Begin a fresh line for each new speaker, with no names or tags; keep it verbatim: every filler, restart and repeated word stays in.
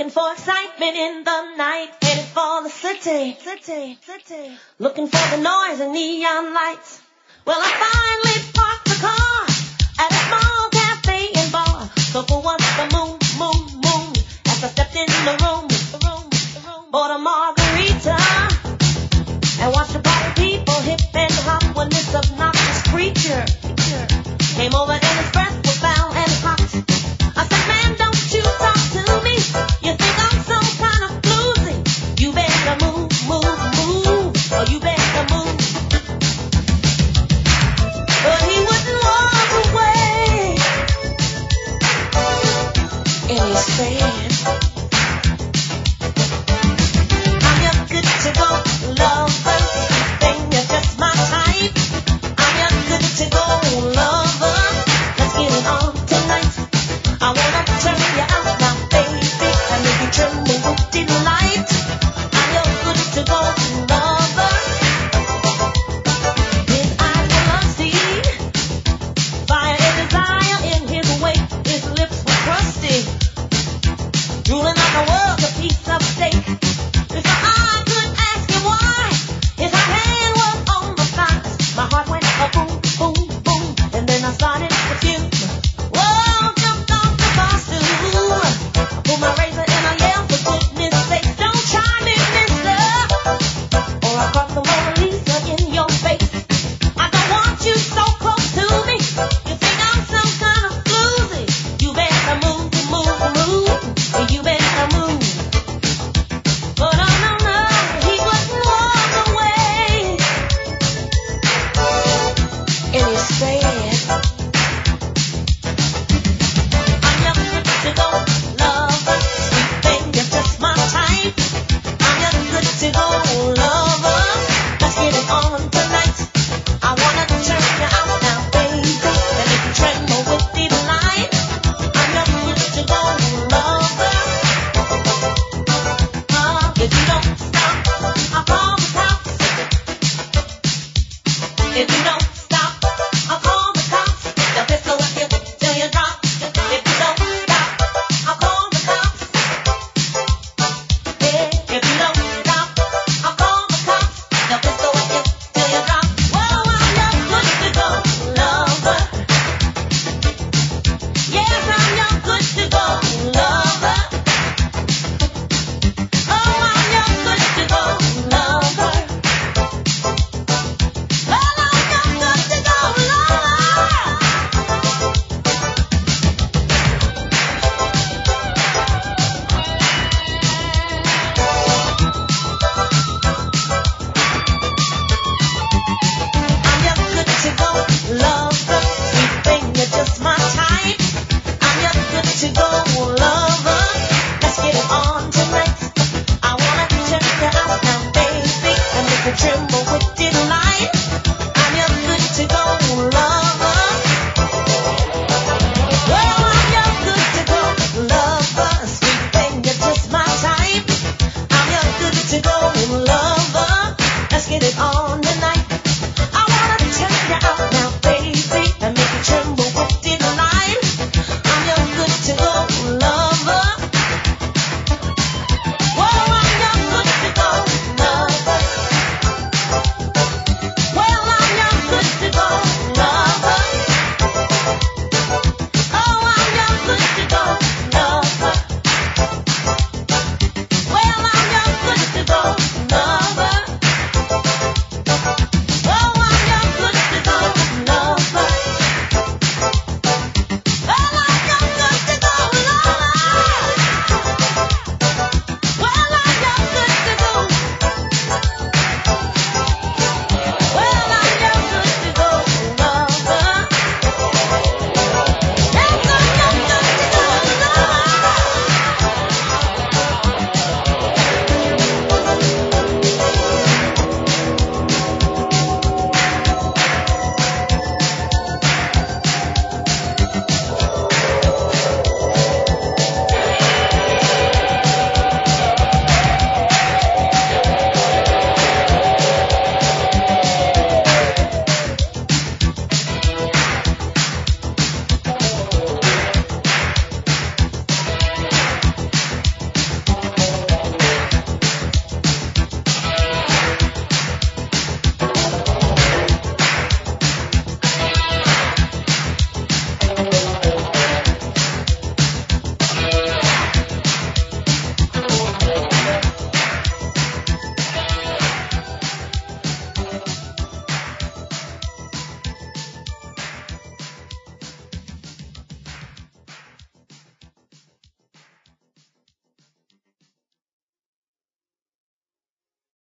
Looking for excitement in the night, headed for the city, city, city. Looking for the noise and neon lights. Well, I finally parked the car at a small cafe and bar. So for once the moon, moon, moon, as I stepped in the room, the room, the room, bought a margarita and watched a party people hip and hop when this obnoxious creature came over and his breath was foul and hot. I said, man, don't you talk to me. You think I'm some kind of floozy. You better move, move, move, or you better move. But he wouldn't walk away. And he said,